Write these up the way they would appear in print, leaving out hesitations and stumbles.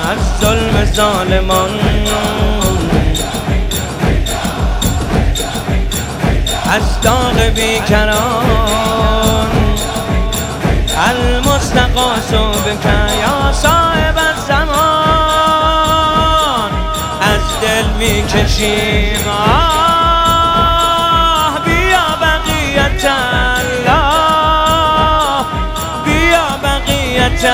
از ظلم ظالمان، از داغ بیکران. المستغاث بک یا صاحب الزمان، از دل میکشیم آه بیا بقیت الله، بیا بقیت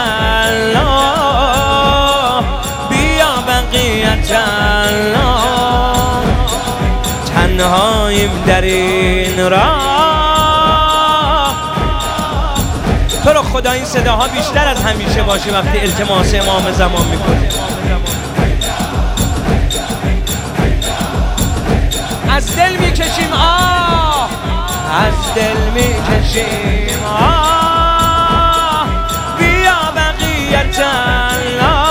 الله، بیا بقیت الله. تنهاییم در این راه، تو رو خدا این صداها بیشتر از همیشه باشه وقتی التماس امام زمان میکنه. از دل میکشیم آه، از دل میکشیم آه بیا بقیت الله.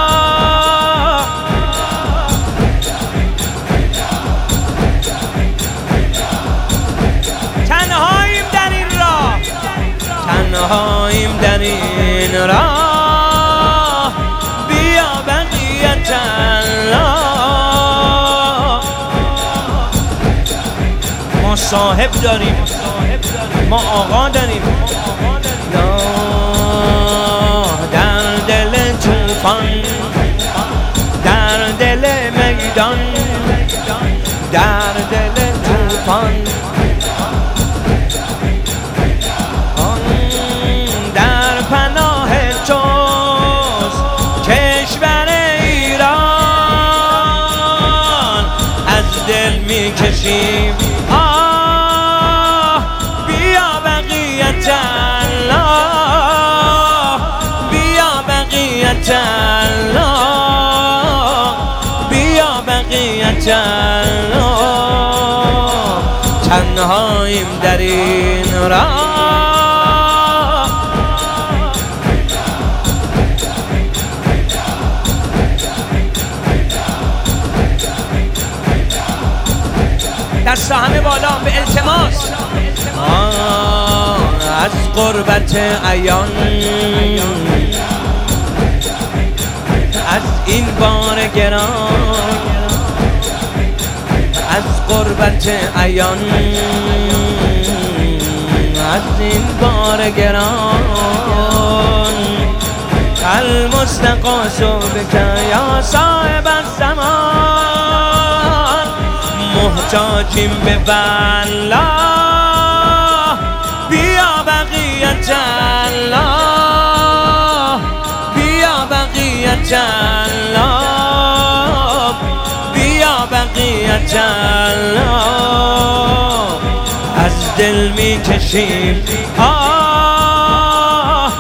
تنهاییم در این راه، تنهاییم در این راه، بیا بقیت الله. ما صاحب داریم، ما آقا داریم. در دل طوفان، در دل میدان، در دل طوفان، در پناه توست کشور ایران. از دل میکشیم آه بیا بقیت الله، بیا بقیت الله، بیا بقیت الله. تنهاییم در این راه، دست همه بالا به التماس. از غربت عیان، از این بار گران، از غربت عیان، از این بار گران. المستغاث بک یا صاحب الزمان، محتاجیم به والله، بیا بقیت الله، بیا بقیت الله، بیا بقیت الله. از دل میکشیم آه،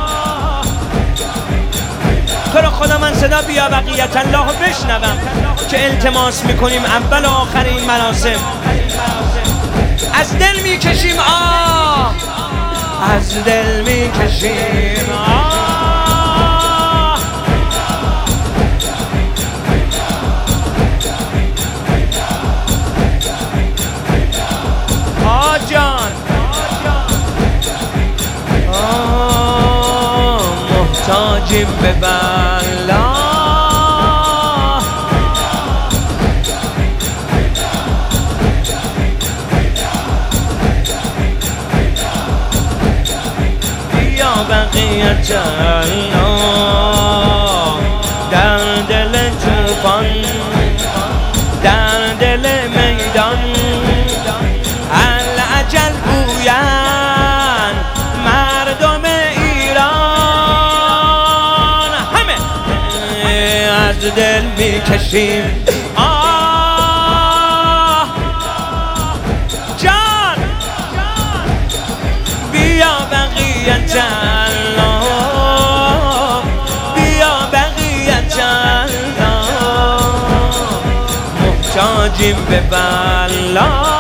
تو رو خدا من صدا بیا بقیت الله رو بشنوم که التماس میکنیم اول و آخر این مراسم. از دل میکشیم آه، از دل میکشیم آه. آه جان محتاجیم به بلا، بقیت الله. در دل طوفان، در دل میدان، الاجل گویند مردم ایران. همه از دل میکشیم آه جان، بیا بقیت الله، بیا بقیت الله. محتاجیم به والله،